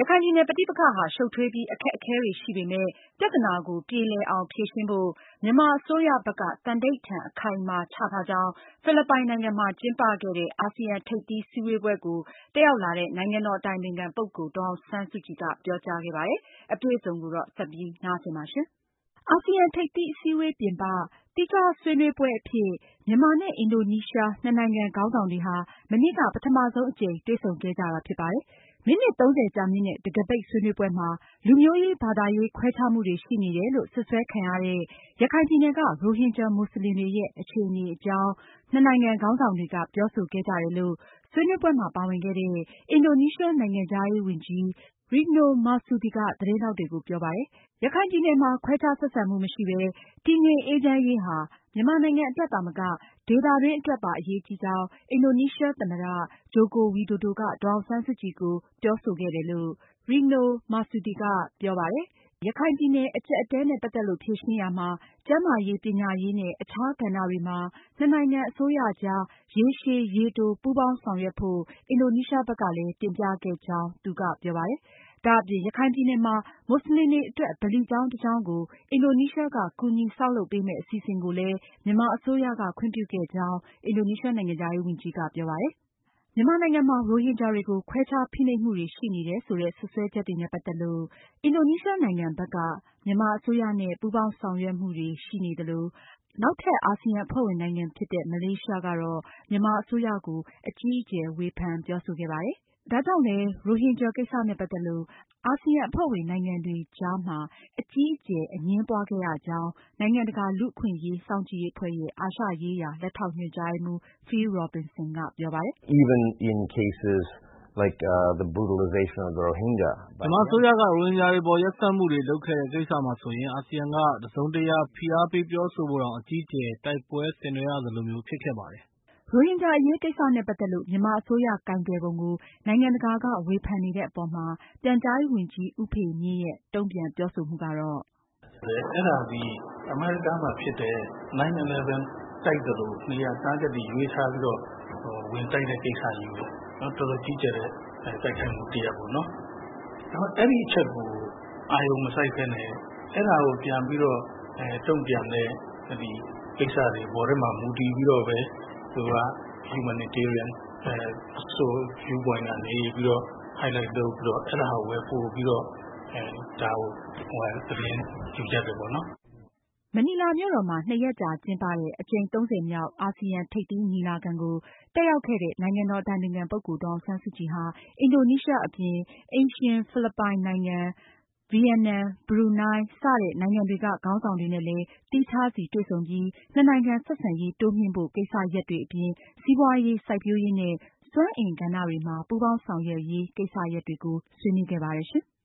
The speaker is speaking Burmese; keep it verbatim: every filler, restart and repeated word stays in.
ခိုင်ပြည်နယ်ပဋိပက္ခဟာရှုပ်ထွေးပြီးအခက်အခဲတွေရှိပေမဲ့ပြဿနာကိုပြေလည်အောင်ဖြေရှင်းဖို့မြန်မာအစိုးရဘက်ကသန္နိဋ္ဌာန်အခိုင်အမာချထားကြောင်းဖိလစ်ပိုင်နိုင်ငံမှာကျင်းပခဲ့တဲ့အာဆီယံထိပ်သီးစည်းဝေးပွဲကိုတက်ရောက်လာတဲ့နိုင်ငံတော်အတိုင်ပင်ခံပုဂ္ဂိုလ်ဒေါ်အောင်ဆန်းစုကြည်ကပြောကြားခဲ့ပါတယ်။အပြည့်အစုံကိုတော့ဆက်ပြီးနားဆင်ပါရှင်။အာဆီယံထိပ်သီးအစည်းအဝေးပြင်ပသီးခြားဆွေးနွေးပွဲအဖြစ်မြန်မာနဲ့အင်ဒိုနီးရှားနှစ်နိုင်ငံခေါင်းဆောင်တွေဟာမနေ့ကပထမဆုံးအကြိမ်တွေ့ဆုံခဲ့ကြတာဖြစ်ပါတယ်။မိနစ်သုံးဆယ်ကြာမြင့်တဲ့တံခါးပိတ်ဆွေးနွေးပွဲမှာလူမျိုးရေးဘာသာရေးခွဲခြားမှုတွေရှိနေတယ်လို့စွပ်စွဲခံရတဲ့ရခိုင်ပြည်နယ်ကရိုဟင်ဂျာမွတ်စလင်တွေရဲ့အခြေအနေအကြောင်းနှစ်နိုင်ငံခေါင်းဆောင်တွေကပြောဆိုခဲ့ကြတယ်လို့ဆွေးနွေးပွဲမှာပါဝင်ခဲ့တဲ့အင်ဒိုနီးရှားနိုင်ငံခြားရေးဝန်ကြီးRetno Marsudi ကသတင်းထောက်တွေကိုပြောပါတယ်။ရခိုင်ပြည်နယ်မှာခွဲခြားဆက်ဆံမှုမရှိဘဲတည်ငြိမ်အေးချမ်းရေးဟာမြန်မာနိုင်ငံအတွက်သာမကဒေသတွင်းအတွက်ပါအရေးကြီးကြောင်းအင်ဒိုနီးရှားသမ္မတ Joko Widodo ကဒေါ်အောင်ဆန်းစုကြည်ကိုပြောဆိုခဲ့တယ်လို့Retno Marsudi ကပြောပါတယ်။ရခိုင်ပြည်နယ်အကျပ်အတည်းနဲ့ပတ်သက်လို့ဖြေရှင်းရာမှာကျန်းမာရေး၊ပညာရေးနဲ့အခြားကဏ္ဍတွေမှာနှစ်နိုင်ငံအစိုးရကြားရေရှည်ရေတိုပူးပေါင်းဆောင်ရွက်ဖို့အင်ဒိုနီးရှားဘက်ကလည်းတင်ပြခဲ့ကြောင်းသူကပြောပါတယ်။ဒါအပြင်ရခိုင်ပြည်နယ်မှာမွတ်စလင်တွေအတွက်ဗလီကျောင်းတစ်ကျောင်းကိုအင်ဒိုနီးရှားကကူညီဆောက်လုပ်ပေးမယ့်အစီအစဉ်ကိုလည်းမြန်မာအစိုးရကခွင့်ပြုခဲ့ကြောင်းအင်ဒိုနီးရှားနိုင်ငံခြားရေးဝန်ကြီးကပြောပါတယ်။မြန်မာနိုင်ငံမှာရိုဟင်ဂျာတွေကိုခွဲခြားဖိနှိပ်မှုတွေရှိနေတယ်ဆိုတဲ့စွပ်စွဲချက်တွေနဲ့ပတ်သက်လို့အင်ဒိုနီးရှားနိုင်ငံဘက်ကမြန်မာအစိုးရနဲ့ပူးပေါင်းဆောင်ရွက်မှုတွေရှိနေသလိုနောက်ထပ်အာဆီယံအဖွဲ့ဝင်နိုင်ငံဖြစ်တဲ့မလေးရှားကတော့မြန်မာအစိုးရကိုအကြီးအကျယ်ဝေဖန်ပြောဆိုခဲ့ပါတယ်။ဒါကြောင့်လည်းရိုဟင်ဂျာကိစ္စနဲ့ပတ်သက်လို့အာဆီယံအဖွဲ့ဝင်နိုင်ငံတွေကြားမှာအကြီးအကျယ်အငြင်းပွားခဲ့ရကြောင်းနိုင်ငံတကာလူ့အခွင့်အရေးစောင့်ကြည့်ရေးအဖွဲ့ရဲ့အာရှရေးရာလက်ထောက်ညွှန်ကြားရေးမှူး Phil Robertson ကပြောပါတယ်။ Even in cases like uh, the brutalization of the Rohingya မြန်မာအစိုးရကရိုဟင်ဂျာတွေပေါ်ရက်စက်မှုတွေလုပ်ခဲ့တဲ့ကိစ္စမှာဆိုရင်အာဆီယံကတစုံတရာဖိအားပေးပြောဆိုဖို့တောင်အကြီးအကျယ်တိုက်ပွဲဆင်နွှဲရသလိုမျိုးဖြစ်ခဲ့ပါတယ်။ရိုဟင်ဂျာအရေးကိစ္စနဲ့ပတ်သက်လို့မြန်မာအစိုးရကိုင်တွယ်ပုံကိုနိုင်ငံတကာကဝေဖန်နေတဲ့အပေါ်မှာပြန်ကြားရေးဝန်ကြီးဦးဖေမြင့်ရဲ့တုံ့ပြန်ပြောဆိုမှုကတော့အဲ့ဒါဒီအမေရိကန်မှာဖြစ်တဲ့ nine eleven တိုက်တယ်လို့နေရာသားချက်တွေရွေးထားပြီးတော့ဝင်တိုက်တဲ့ကိစ္စကြီးပဲနော်တော်တော်ကြီးကျယ်တဲ့တိုက်ခိုက်မှုတရားပေါ့နော်ဒါပေမဲ့အဲ့ဒီအချက်ကိုအာယုံမဆိုင်ခဲ့နဲ့အဲ့ဒါကိုပြန်ပြီးတော့အဲတုံ့ပြန်တဲ့ဒီကိစ္စတွေပေါ်ထဲမှာမူတည်ပြီးတော့ပဲသူက humanitarian အဲဆို view point ကနေပြီးတော့ highlight လုပ်ပြီးတော့အဲ့ဒါကိုပဲပို့ပြီးတော့အဲဒါကိုဟိုသတင်းယူကြတယ်ပေါ့နော်မနီလာမြို့တော်မှာနှစ်ရက်ကြာကျင်းပတဲ့အကြိမ်သုံးဆယ်မြောက်အာဆီယံထိပ်သီးညီလာခံကိုတက်ရောက်ခဲ့တဲ့နိုင်ငံတော်အတိုင်ပင်ခံပုဂ္ဂိုလ်ဒေါ်အောင်ဆန်းစုကြည်ဟာအင်ဒိုနီးရှားအပြင်အိမ်ရှင်ဖိလစ်ပိုင်နိုင်ငံ၊ဗီယက်နမ်၊ဘရူနိုင်းစတဲ့နိုင်ငံတွေကခေါင်းဆောင်တွေနဲ့လည်းသီးခြားစီတွေ့ဆုံပြီးနှစ်နိုင်ငံဆက်ဆံရေးတိုးမြှင့်ဖို့ကိစ္စရပ်တွေအပြင်စီးပွားရေးစိုက်ပျိုးရေးနဲ့စွမ်းအင်ကဏ္ဍတွေမှာပူးပေါင်းဆောင်ရွက်ရေးကိစ္စရပ်တွေကိုဆွေးနွေးခဲ့ပါတယ်ရှင်။